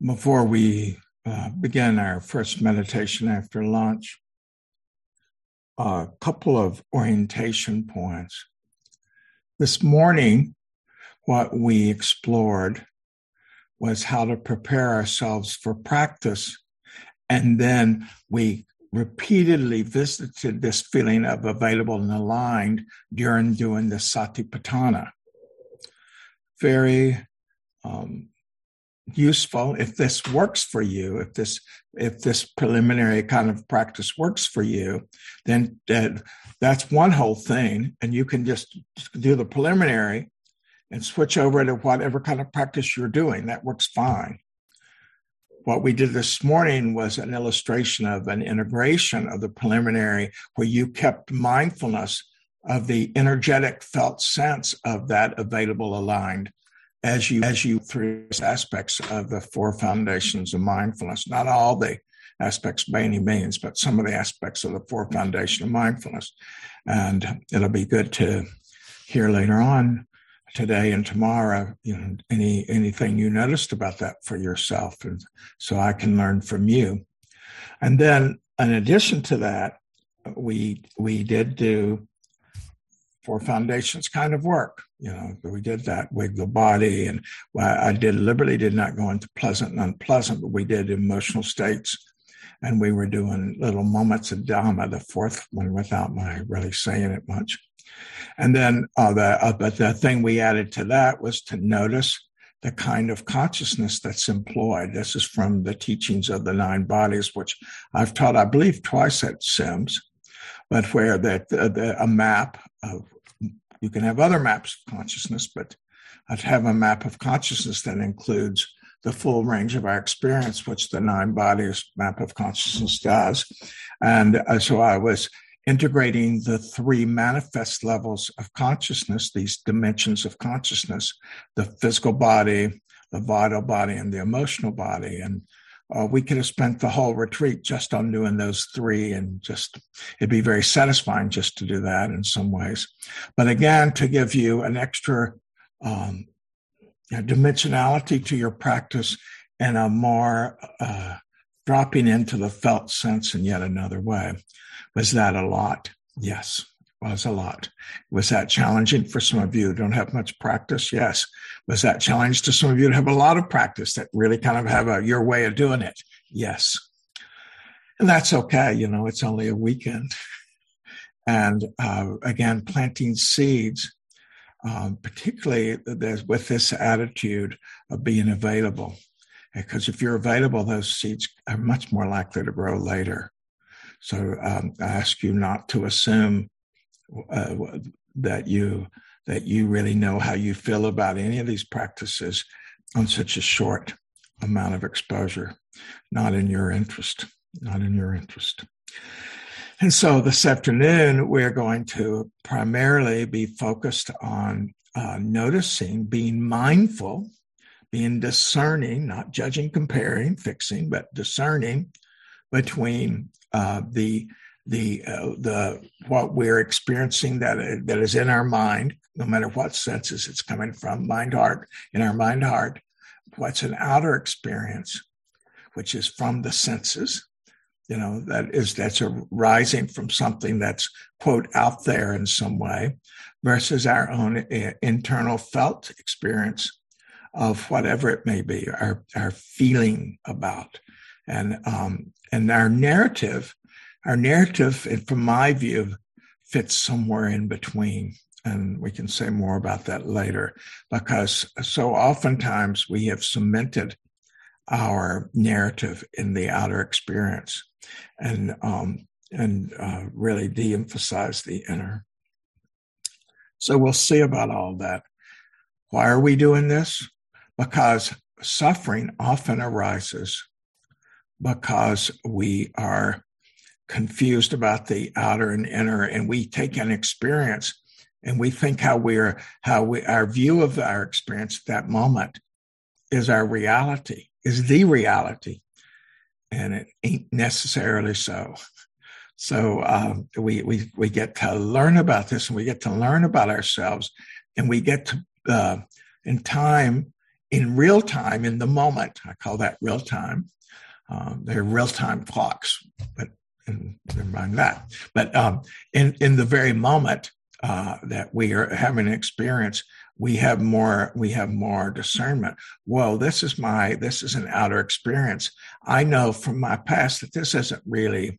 Before we begin our first meditation after lunch, a couple of orientation points. This morning, what we explored was how to prepare ourselves for practice, and then we repeatedly visited this feeling of available and aligned during doing the Satipatthana. Very useful. If this works for you, if this preliminary kind of practice works for you, then that's one whole thing, and you can just do the preliminary and switch over to whatever kind of practice you're doing. That works fine. What we did this morning was an illustration of an integration of the preliminary where you kept mindfulness of the energetic felt sense of that available aligned as you through aspects of the four foundations of mindfulness. Not all the aspects by any means, but some of the aspects of the four foundations of mindfulness. And it'll be good to hear later on today and tomorrow, anything you noticed about that for yourself, and so I can learn from you. And then in addition to that, we did do four foundations kind of work. We did that with the body, and I deliberately did not go into pleasant and unpleasant, but we did emotional states, and we were doing little moments of Dhamma, the fourth one, without my really saying it much. And then but the thing we added to that was to notice the kind of consciousness that's employed. This is from the teachings of the nine bodies, which I've taught, I believe, twice at SIMS, but where a map of, you can have other maps of consciousness, but I'd have a map of consciousness that includes the full range of our experience, which the nine bodies map of consciousness does. And so I was integrating the three manifest levels of consciousness, these dimensions of consciousness, the physical body, the vital body, and the emotional body. And we could have spent the whole retreat just on doing those three, and it'd be very satisfying just to do that in some ways. But again, to give you an extra dimensionality to your practice and a more dropping into the felt sense in yet another way. Was that a lot? Yes, it was a lot. Was that challenging for some of you who don't have much practice? Yes. Was that challenge to some of you who have a lot of practice that really kind of have your way of doing it? Yes. And that's okay. It's only a weekend. And again, planting seeds, particularly with this attitude of being available. Because if you're available, those seeds are much more likely to grow later. So I ask you not to assume that you really know how you feel about any of these practices on such a short amount of exposure. Not in your interest. Not in your interest. And so this afternoon, we're going to primarily be focused on noticing, being mindful, being discerning, not judging, comparing, fixing, but discerning between what we're experiencing that is in our mind, no matter what senses it's coming from, mind, heart, in our mind, heart, what's an outer experience, which is from the senses, that's arising from something that's, quote, out there in some way, versus our own internal felt experience of whatever it may be, our feeling about. And our narrative, from my view, fits somewhere in between. And we can say more about that later, because so oftentimes we have cemented our narrative in the outer experience and really de-emphasize the inner. So we'll see about all that. Why are we doing this? Because suffering often arises because we are confused about the outer and inner, and we take an experience and we think our view of our experience at that moment is our reality, is the reality, and it ain't necessarily so. So we get to learn about this, and we get to learn about ourselves, and we get to in time in real time, in the moment. I call that real time. They're real-time clocks, but never mind that. But in the very moment that we are having an experience, we have more discernment. Whoa, this is an outer experience. I know from my past that this isn't really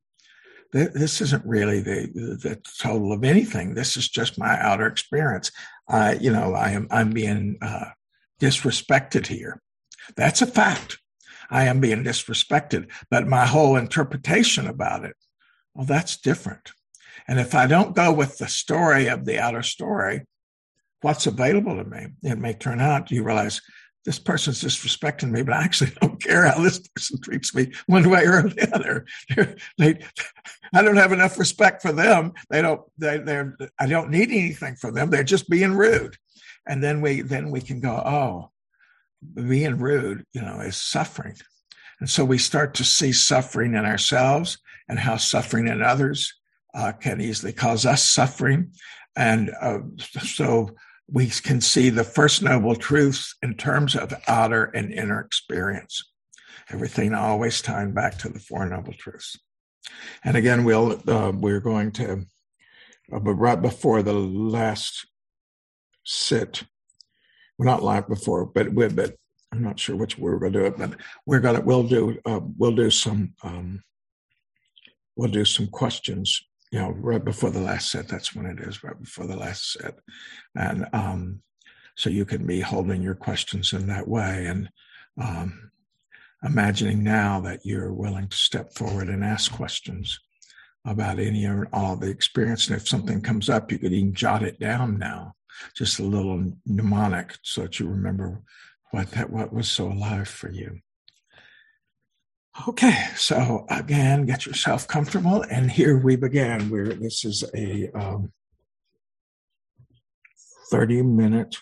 the total of anything. This is just my outer experience. I'm being disrespected here. That's a fact. I am being disrespected, but my whole interpretation about it, well, that's different. And if I don't go with the story of the outer story, what's available to me, it may turn out you realize this person's disrespecting me, but I actually don't care how this person treats me one way or the other. I don't have enough respect for them. I don't need anything from them. They're just being rude. And then we can go, oh, being rude, is suffering. And so we start to see suffering in ourselves and how suffering in others can easily cause us suffering. And so we can see the First Noble Truths in terms of outer and inner experience. Everything always tying back to the Four Noble Truths. And again, we're going to, but right before the last sit, well, not live before, but I'm not sure which we're going to do it, but we'll do some questions, right before the last set. That's when it is, right before the last set. And so you can be holding your questions in that way and imagining now that you're willing to step forward and ask questions about any or all of the experience. And if something comes up, you could even jot it down now, just a little mnemonic so that you remember what was so alive for you. Okay, so again, get yourself comfortable, and here we begin. This is a 30-minute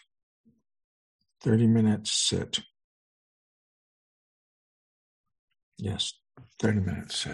sit. Yes, 30-minute sit.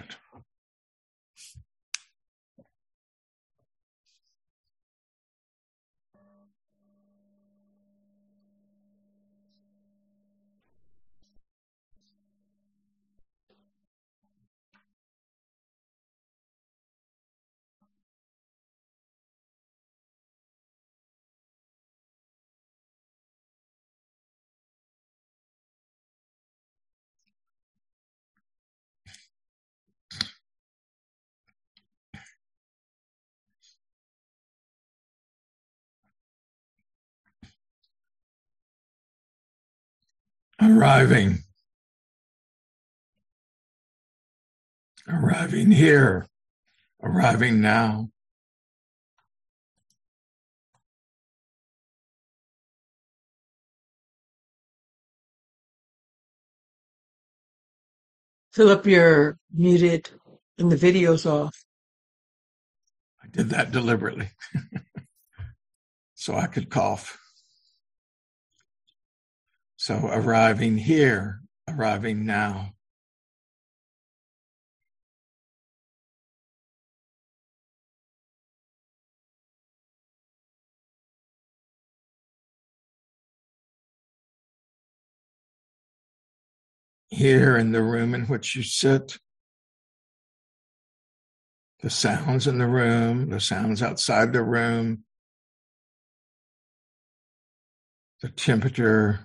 Arriving here, arriving now. Philip, you're muted and the video's off. I did that deliberately so I could cough. So arriving here, arriving now. Here in the room in which you sit, the sounds in the room, the sounds outside the room, the temperature,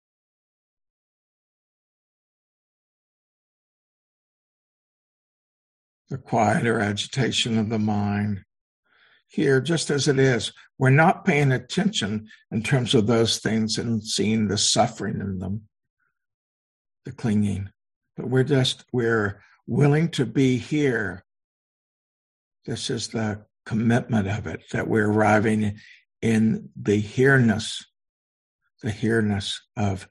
the quiet or agitation of the mind. Here, just as it is, we're not paying attention in terms of those things and seeing the suffering in them, the clinging, but we're willing to be here. This is the commitment of it, that we're arriving in the here-ness of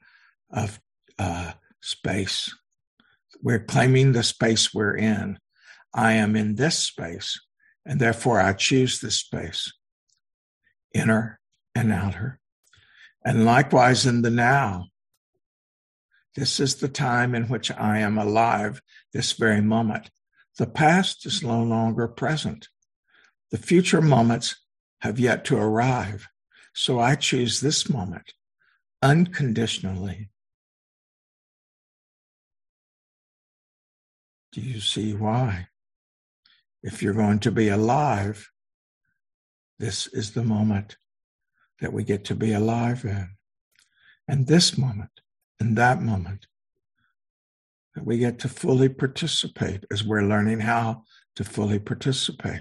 space. We're claiming the space we're in. I am in this space, and therefore I choose this space, inner and outer. And likewise in the now, this is the time in which I am alive, this very moment. The past is no longer present. The future moments have yet to arrive. So I choose this moment unconditionally Do you see why? If you're going to be alive, this is the moment that we get to be alive in. And this moment and that moment that we get to fully participate as we're learning how to fully participate.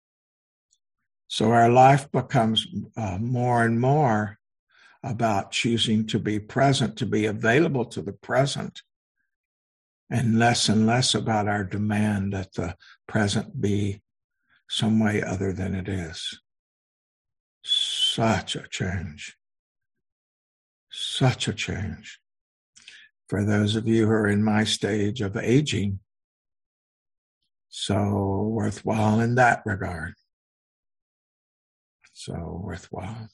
So our life becomes more and more about choosing to be present, to be available to the present, and less about our demand that the present be some way other than it is. Such a change. Such a change. For those of you who are in my stage of aging, so worthwhile in that regard. So worthwhile.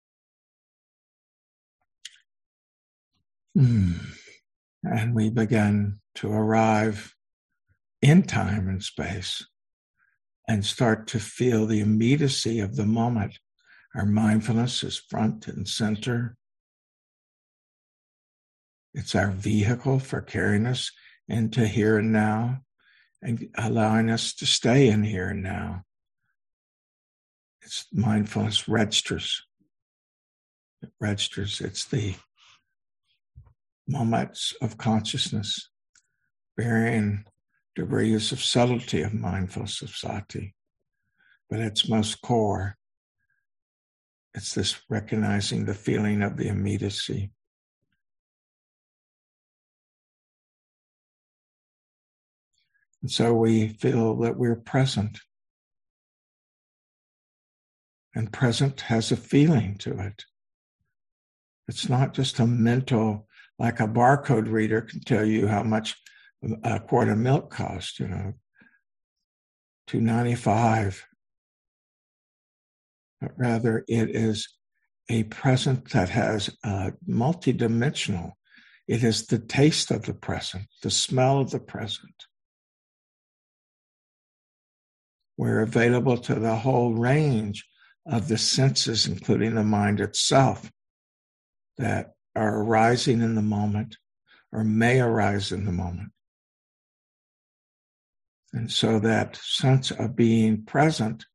And we begin to arrive in time and space and start to feel the immediacy of the moment. Our mindfulness is front and center. It's our vehicle for carrying us into here and now and allowing us to stay in here and now. It's mindfulness registers. It registers. It's the moments of consciousness, varying degrees of subtlety of mindfulness of sati. But at its most core, it's this recognizing the feeling of the immediacy. And so we feel that we're present. And present has a feeling to it. It's not just a mental, like a barcode reader can tell you how much a quart of milk costs, $2.95. But rather it is a present that has a multidimensional. It is the taste of the present, the smell of the present. We're available to the whole range of the senses, including the mind itself, that are arising in the moment or may arise in the moment. And so that sense of being present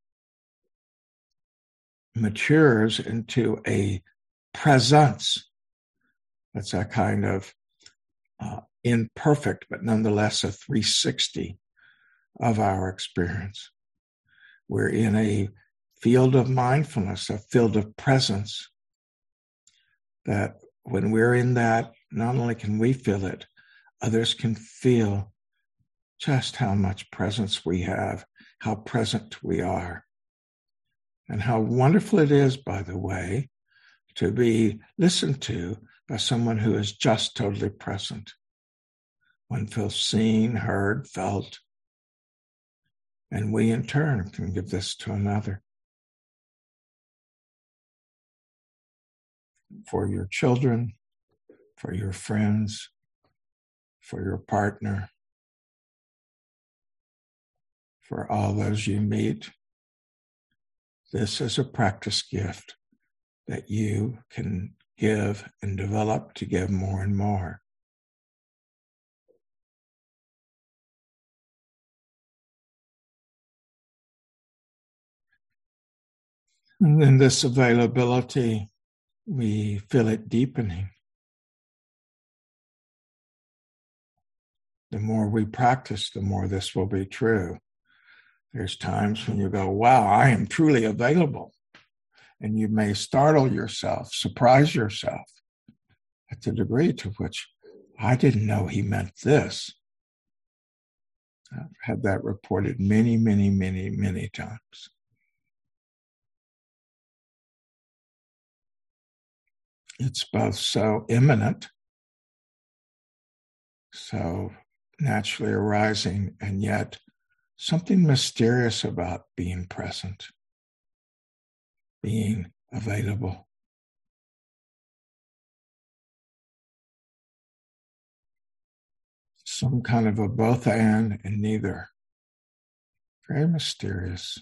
matures into a presence. That's a kind of imperfect, but nonetheless a 360 of our experience. We're in a field of mindfulness, a field of presence, that when we're in that, not only can we feel it, others can feel just how much presence we have, how present we are, and how wonderful it is, by the way, to be listened to by someone who is just totally present. One feels seen, heard, felt, and we in turn can give this to another. For your children, for your friends, for your partner, for all those you meet. This is a practice gift that you can give and develop to give more and more. And in this availability, we feel it deepening. The more we practice, the more this will be true. There's times when you go, wow, I am truly available. And you may startle yourself, surprise yourself at the degree to which I didn't know he meant this. I've had that reported many, many, many, many times. It's both so imminent, so naturally arising, and yet something mysterious about being present, being available. Some kind of a both and neither. Very mysterious.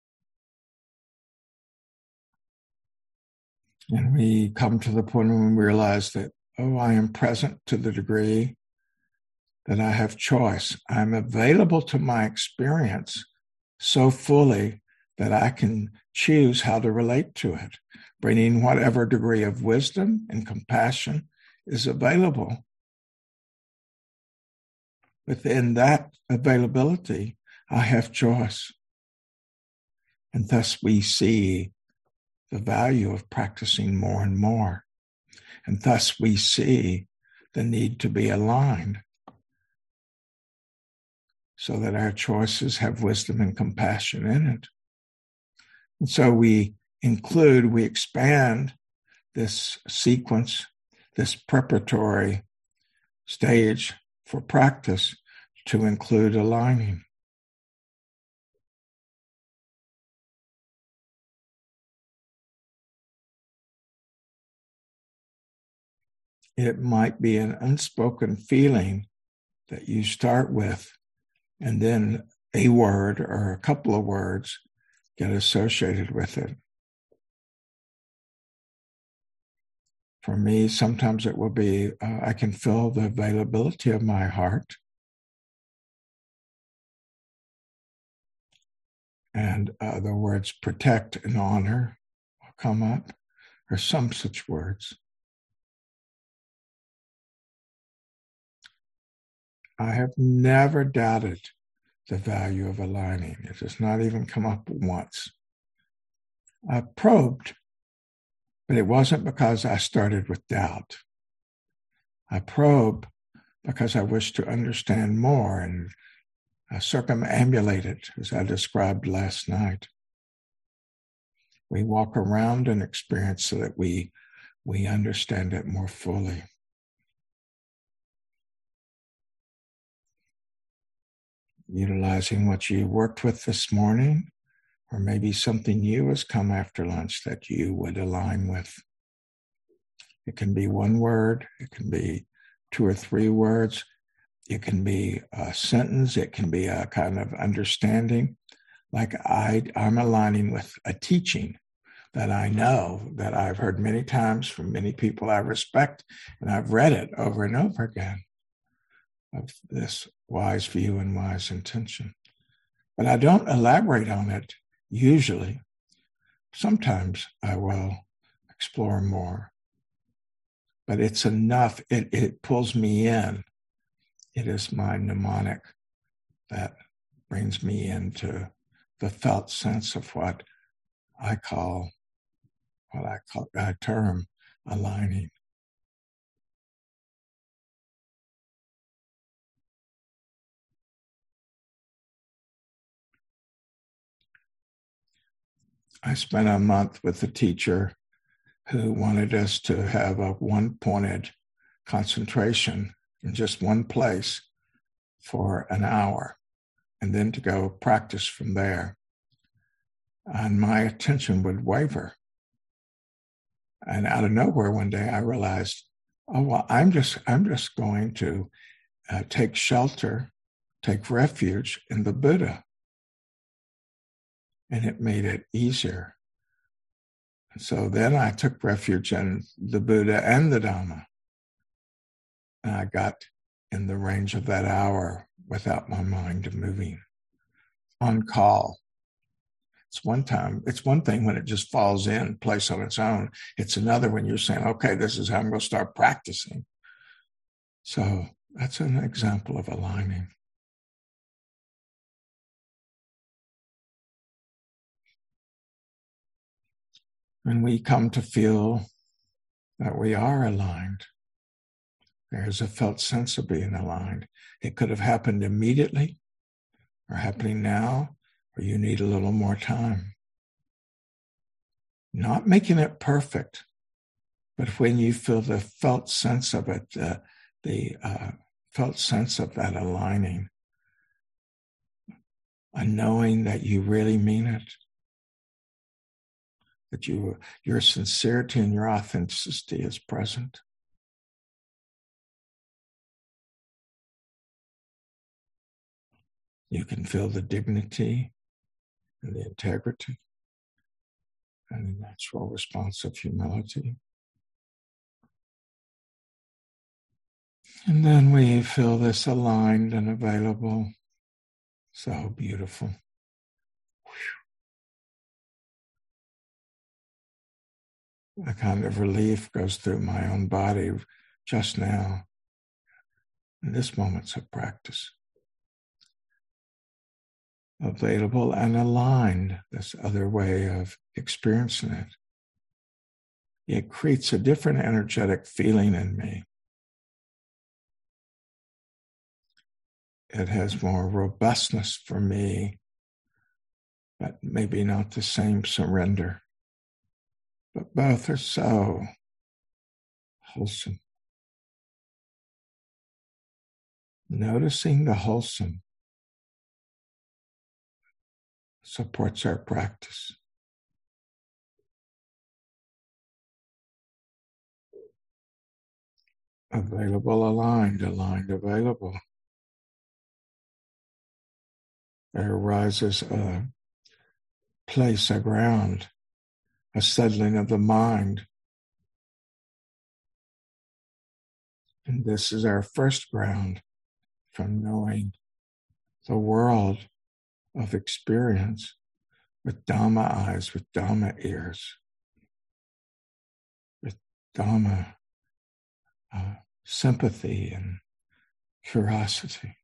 And we come to the point when we realize that, oh, I am present to the degree that I have choice. I'm available to my experience so fully that I can choose how to relate to it, bringing whatever degree of wisdom and compassion is available. Within that availability, I have choice. And thus we see the value of practicing more and more. And thus we see the need to be aligned so that our choices have wisdom and compassion in it. And so we expand this sequence, this preparatory stage for practice to include aligning. It might be an unspoken feeling that you start with, and then a word or a couple of words get associated with it. For me, sometimes it will be, I can feel the availability of my heart. And the words protect and honor will come up, or some such words. I have never doubted the value of aligning. It has not even come up once. I probed, but it wasn't because I started with doubt. I probe because I wish to understand more and circumambulate it, as I described last night. We walk around an experience so that we understand it more fully. Utilizing what you worked with this morning, or maybe something new has come after lunch that you would align with. It can be one word, it can be 2 or 3 words, it can be a sentence, it can be a kind of understanding. Like I'm aligning with a teaching that I know, that I've heard many times from many people I respect, and I've read it over and over again, of this wise view and wise intention. But I don't elaborate on it usually. Sometimes I will explore more. But it's enough, it pulls me in. It is my mnemonic that brings me into the felt sense of what I term aligning. I spent a month with a teacher who wanted us to have a one-pointed concentration in just one place for an hour, and then to go practice from there. And my attention would waver. And out of nowhere one day I realized, oh, well, I'm just going to take shelter, take refuge in the Buddha. And it made it easier. So then I took refuge in the Buddha and the Dhamma. And I got in the range of that hour without my mind moving. On call. It's one thing when it just falls in place on its own. It's another when you're saying, okay, this is how I'm going to start practicing. So that's an example of aligning. When we come to feel that we are aligned, there's a felt sense of being aligned. It could have happened immediately or happening now, or you need a little more time. Not making it perfect, but when you feel the felt sense of it, the felt sense of that aligning, a knowing that you really mean it, that your sincerity and your authenticity is present. You can feel the dignity and the integrity and the natural response of humility. And then we feel this aligned and available. So beautiful. A kind of relief goes through my own body just now, in this moment's of practice. Available and aligned, this other way of experiencing it. It creates a different energetic feeling in me. It has more robustness for me, but maybe not the same surrender. But both are so wholesome. Noticing the wholesome supports our practice. Available, aligned, available. There arises a place, a ground, a settling of the mind. And this is our first ground from knowing the world of experience with Dhamma eyes, with Dhamma ears, with Dhamma sympathy and curiosity.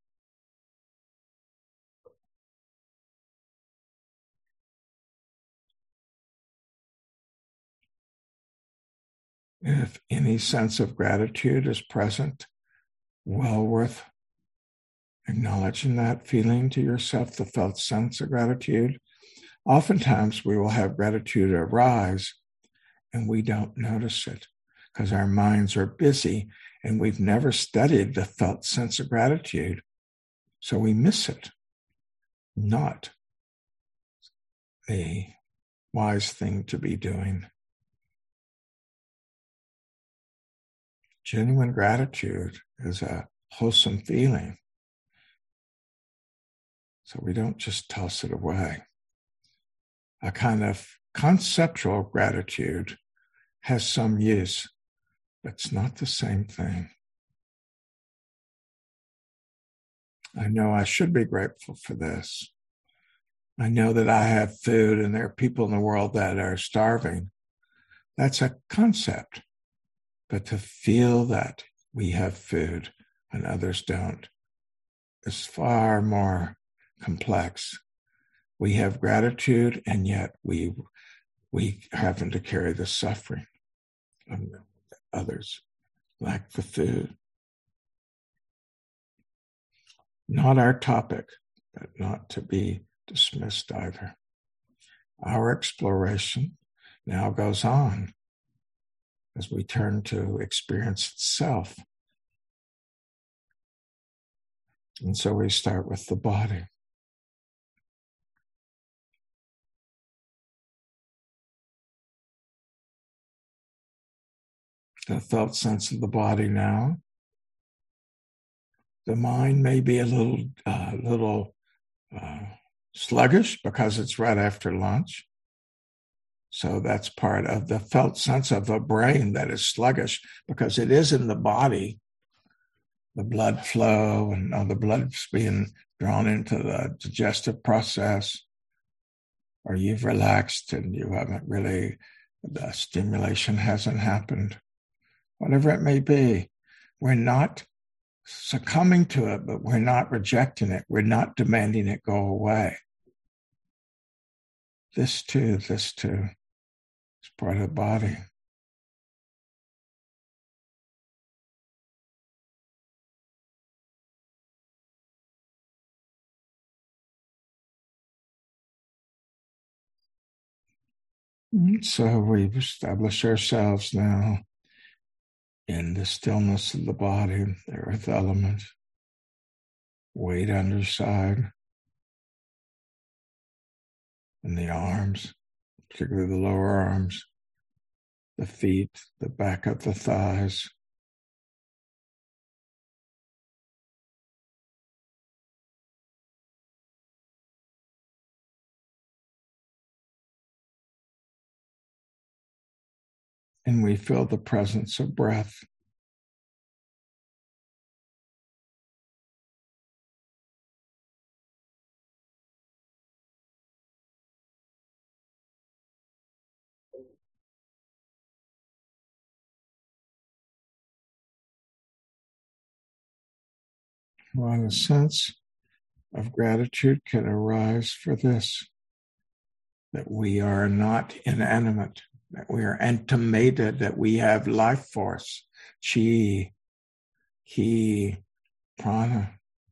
If any sense of gratitude is present, well worth acknowledging that feeling to yourself, the felt sense of gratitude. Oftentimes we will have gratitude arise and we don't notice it because our minds are busy and we've never studied the felt sense of gratitude. So we miss it. Not a wise thing to be doing. Genuine gratitude is a wholesome feeling. So we don't just toss it away. A kind of conceptual gratitude has some use, but it's not the same thing. I know I should be grateful for this. I know that I have food and there are people in the world that are starving. That's a concept. But to feel that we have food and others don't is far more complex. We have gratitude, and yet we happen to carry the suffering of others, lack the food. Not our topic, but not to be dismissed either. Our exploration now goes on as we turn to experience itself. And so we start with the body. The felt sense of the body now. The mind may be a little sluggish because it's right after lunch. So that's part of the felt sense of a brain that is sluggish because it is in the body. The blood flow and the blood's being drawn into the digestive process, or you've relaxed and you haven't really, the stimulation hasn't happened. Whatever it may be, we're not succumbing to it, but we're not rejecting it. We're not demanding it go away. This too is part of the body. So we've established ourselves now in the stillness of the body, the earth element, weight underside, and the arms, particularly the lower arms, the feet, the back of the thighs. And we feel the presence of breath. Well, a sense of gratitude can arise for this, that we are not inanimate, that we are animated, that we have life force, chi, ki, prana.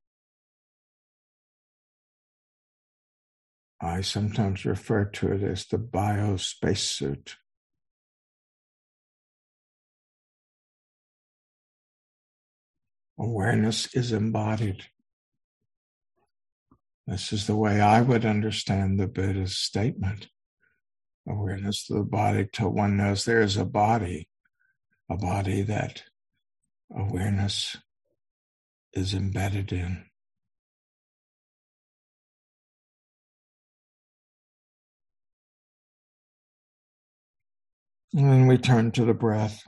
I sometimes refer to it as the biospacesuit. Awareness is embodied. This is the way I would understand the Buddha's statement. Awareness of the body till one knows there is a body that awareness is embedded in. And then we turn to the breath.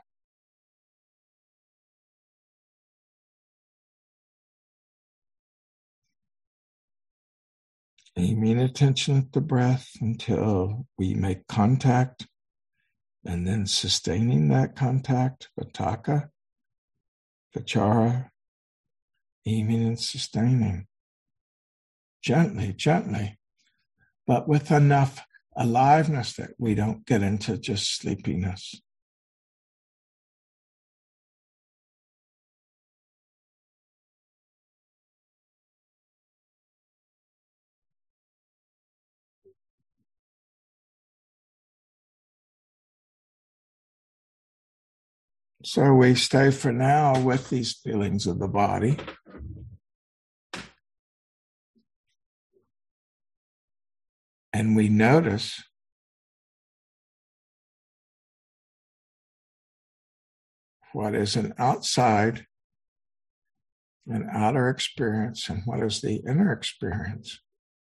Aiming attention at the breath until we make contact, and then sustaining that contact, vitakka, vichara, aiming and sustaining. Gently, gently, but with enough aliveness that we don't get into just sleepiness. So we stay for now with these feelings of the body. And we notice what is an outside, an outer experience, and what is the inner experience.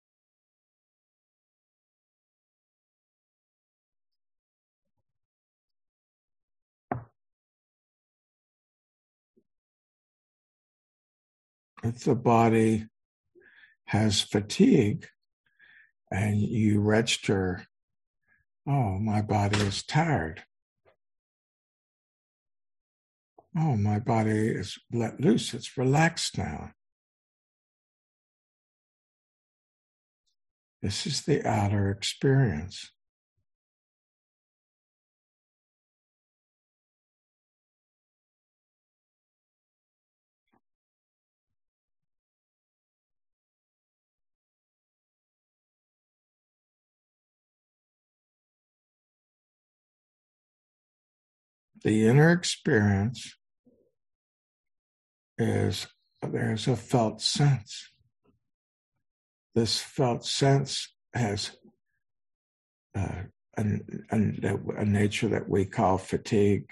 If the body has fatigue and you register, oh, my body is tired. Oh, my body is let loose. It's relaxed now. This is the outer experience. The inner experience is there's a felt sense. This felt sense has a nature that we call fatigue.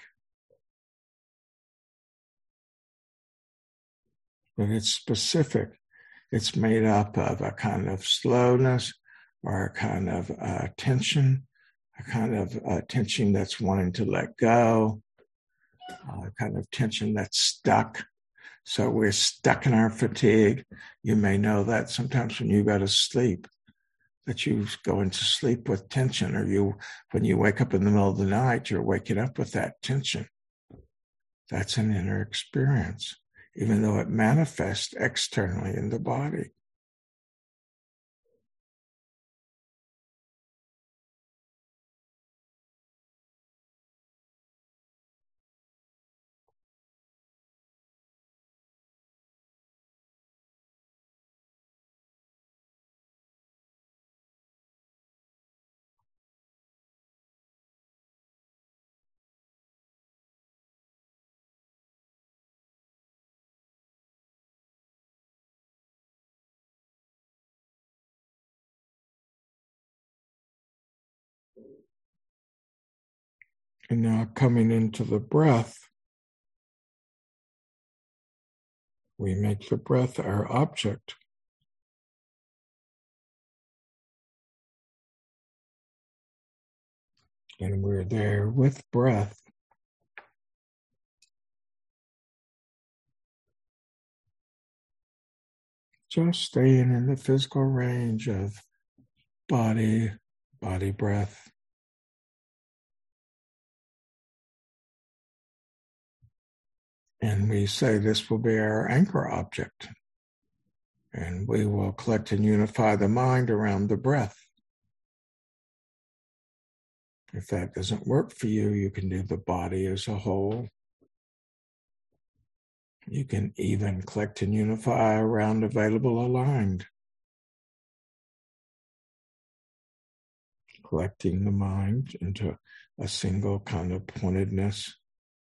But it's specific. It's made up of a kind of slowness or a kind of tension, a kind of tension that's wanting to let go, a kind of tension that's stuck. So we're stuck in our fatigue. You may know that sometimes when you go to sleep, that you go into sleep with tension, or when you wake up in the middle of the night, you're waking up with that tension. That's an inner experience, even though it manifests externally in the body. And now coming into the breath, we make the breath our object. And we're there with breath. Just staying in the physical range of body breath. And we say this will be our anchor object. And we will collect and unify the mind around the breath. If that doesn't work for you, you can do the body as a whole. You can even collect and unify around available aligned. Collecting the mind into a single kind of pointedness,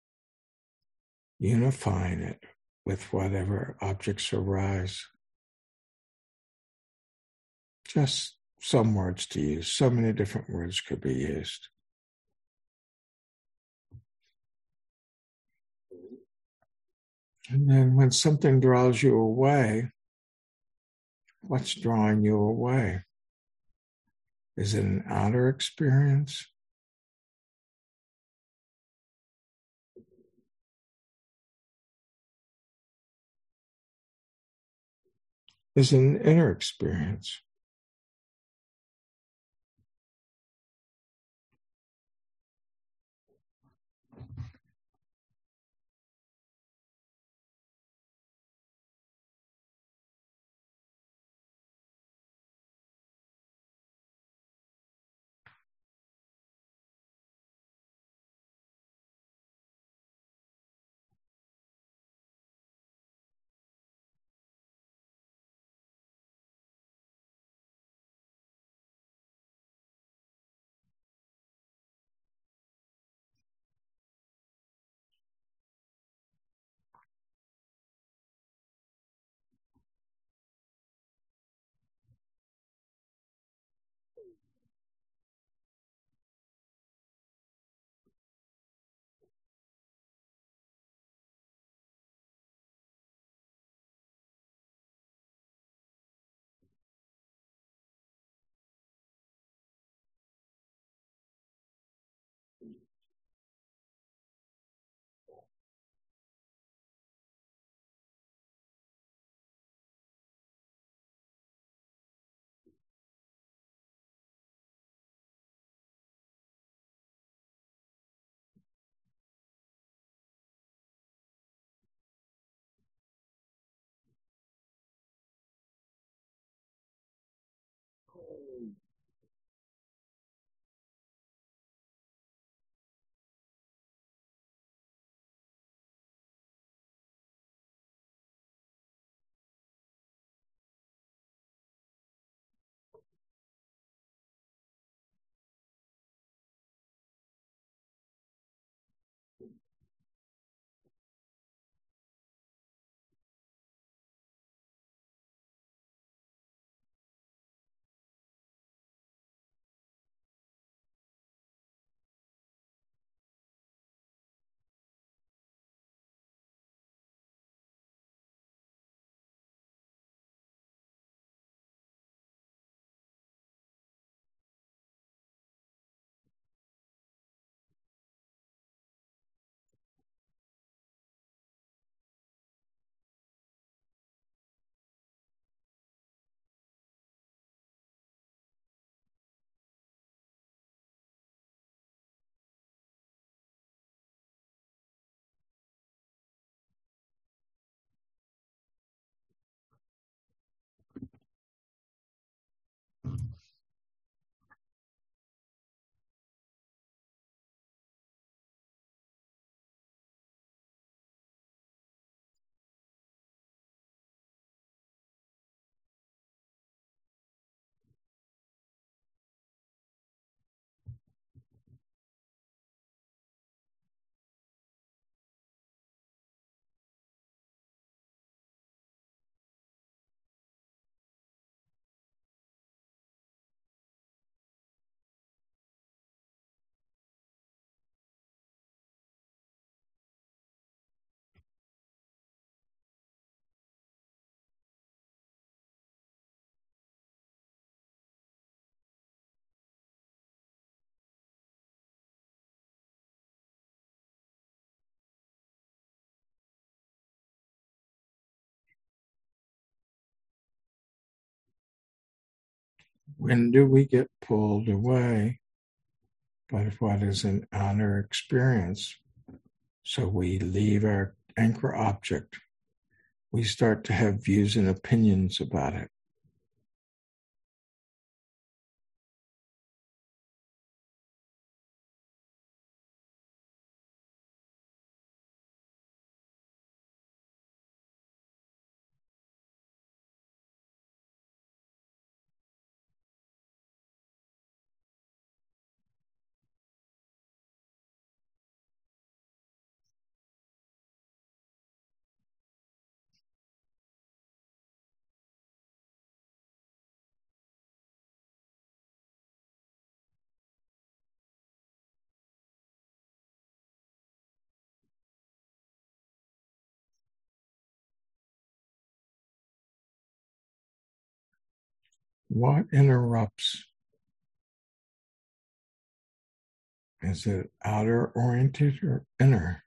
unifying it with whatever objects arise. Just some words to use. So many different words could be used. And then when something draws you away, what's drawing you away? Is it an outer experience? Is it an inner experience? When do we get pulled away by what is an outer experience? So we leave our anchor object we start to have views and opinions about it. What interrupts? Is it outer oriented or inner?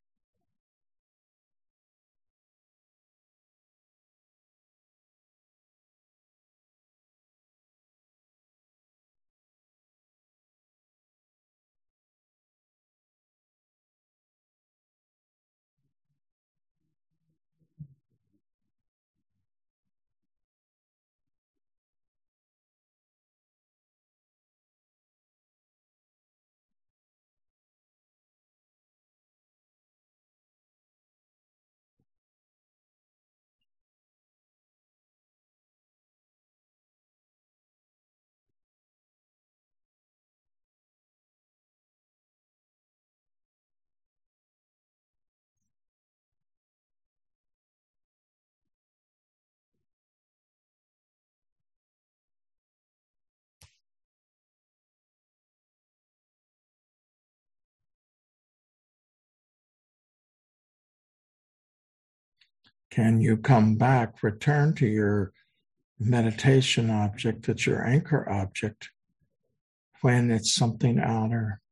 Can you come back, return to your meditation object, that's your anchor object, when it's something outer?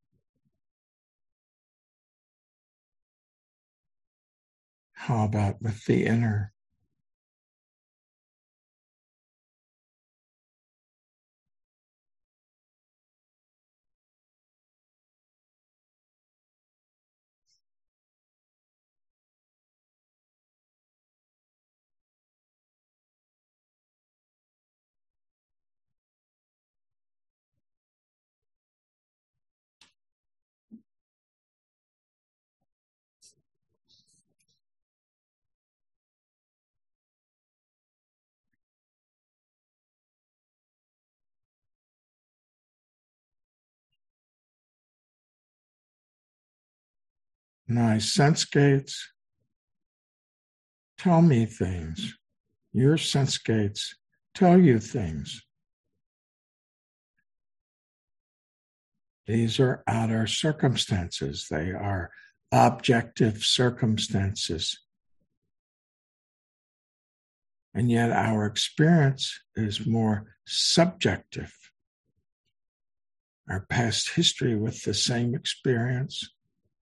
How about with the inner? Nice. Sense gates tell me things. Your sense gates tell you things. These are outer circumstances. They are objective circumstances. And yet our experience is more subjective. Our past history with the same experience.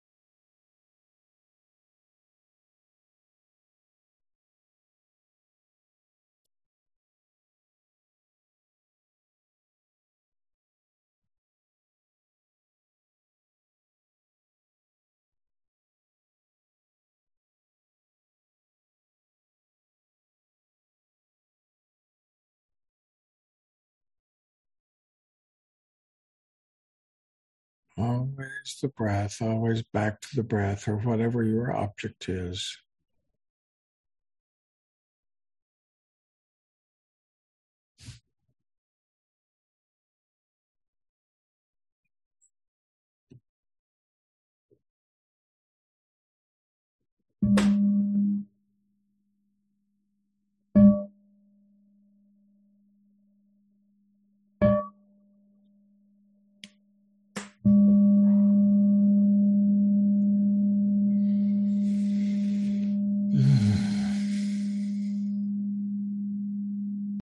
Always the breath, always back to the breath or whatever your object is.